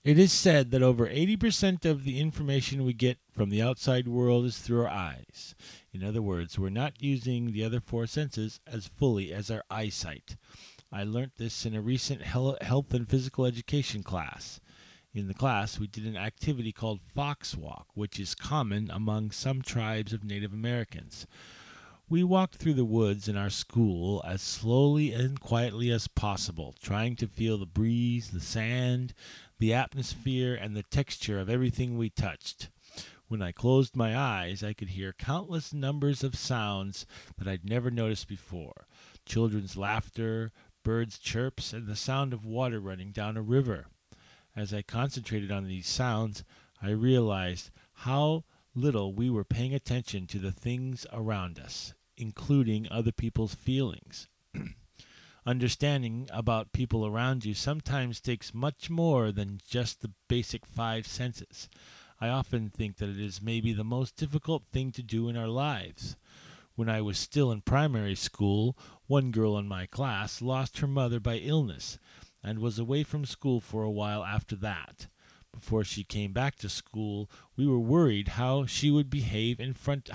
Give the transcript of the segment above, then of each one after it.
It is said that over 80% of the information we get from the outside world is through our eyes. In other words, we're not using the other four senses as fully as our eyesight. I learnt this in a recent health and physical education class. In the class, we did an activity called Fox Walk, which is common among some tribes of Native Americans. We walked through the woods in our school as slowly and quietly as possible, trying to feel the breeze, the sand, the atmosphere, and the texture of everything we touched. When I closed my eyes, I could hear countless numbers of sounds that I'd never noticed before. Children's laughter, birds' chirps, and the sound of water running down a river. As I concentrated on these sounds, I realized how little we were paying attention to the things around us, including other people's feelings. Understanding about people around you sometimes takes much more than just the basic five senses. I often think that it is maybe the most difficult thing to do in our lives. When I was still in primary school, one girl in my class lost her mother by illness and was away from school for a while after that. Before she came back to school, we were worried how we should behave in front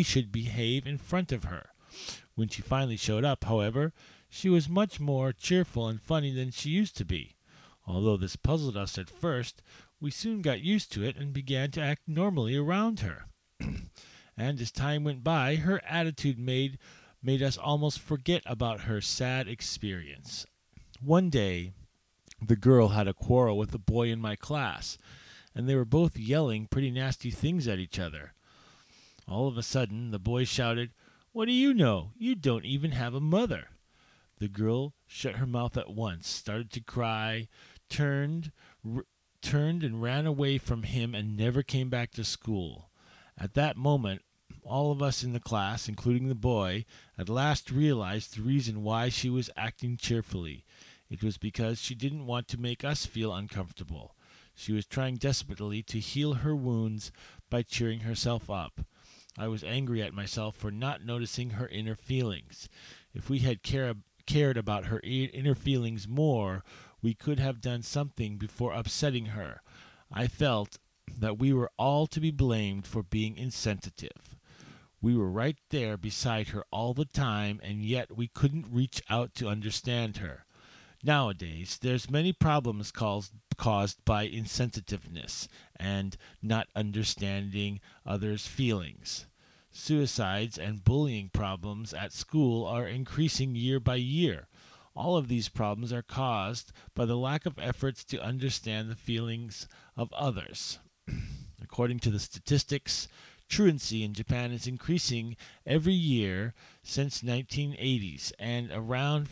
of her. When she finally showed up, however, she was much more cheerful and funny than she used to be. Although this puzzled us at first, we soon got used to it and began to act normally around her. And as time went by, her attitude made us almost forget about her sad experience. One day, the girl had a quarrel with a boy in my class, and they were both yelling pretty nasty things at each other. All of a sudden, the boy shouted, "What do you know? You don't even have a mother." The girl shut her mouth at once, started to cry, turned and ran away from him and never came back to school. At that moment, all of us in the class, including the boy, at last realized the reason why she was acting cheerfully. It was because she didn't want to make us feel uncomfortable. She was trying desperately to heal her wounds by cheering herself up. I was angry at myself for not noticing her inner feelings. If we had cared about her inner feelings more, we could have done something before upsetting her. I felt that we were all to be blamed for being insensitive. We were right there beside her all the time, and yet we couldn't reach out to understand her. Nowadays, there's many problems caused by insensitiveness and not understanding others' feelings. Suicides and bullying problems at school are increasing year by year. All of these problems are caused by the lack of efforts to understand the feelings of others. According to the statistics, truancy in Japan is increasing every year since 1980s, and around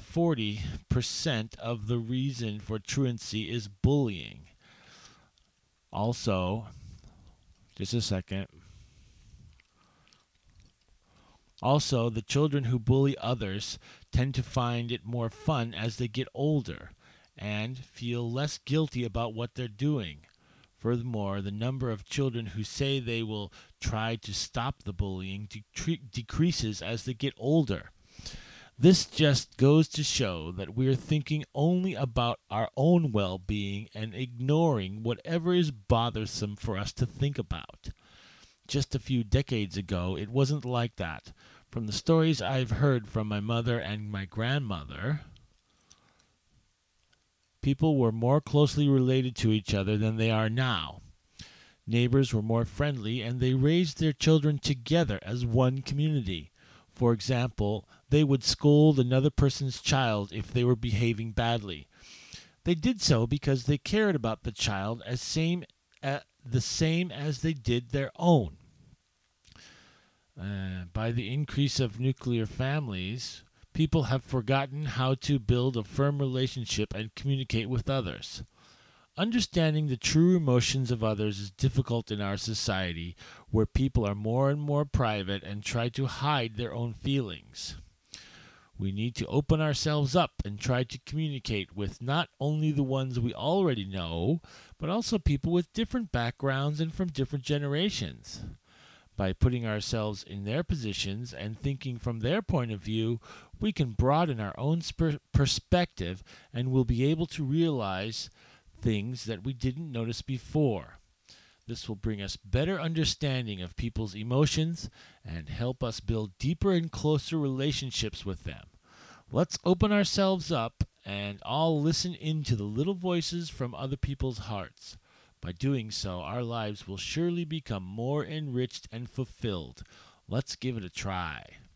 40% of the reason for truancy is bullying. Also, just a second. Also, the children who bully others tend to find it more fun as they get older and feel less guilty about what they're doing. Furthermore, the number of children who say they will try to stop the bullying decreases as they get older. This just goes to show that we're thinking only about our own well-being and ignoring whatever is bothersome for us to think about. Just a few decades ago, it wasn't like that. From the stories I've heard from my mother and my grandmother, people were more closely related to each other than they are now. Neighbors were more friendly, and they raised their children together as one community. For example, they would scold another person's child if they were behaving badly. They did so because they cared about the child the same as they did their own. By the increase of nuclear families, people have forgotten how to build a firm relationship and communicate with others. Understanding the true emotions of others is difficult in our society, where people are more and more private and try to hide their own feelings. We need to open ourselves up and try to communicate with not only the ones we already know, but also people with different backgrounds and from different generations. By putting ourselves in their positions and thinking from their point of view, we can broaden our own perspective and will be able to realize things that we didn't notice before. This will bring us better understanding of people's emotions and help us build deeper and closer relationships with them. Let's open ourselves up and all listen into the little voices from other people's hearts. By doing so, our lives will surely become more enriched and fulfilled. Let's give it a try.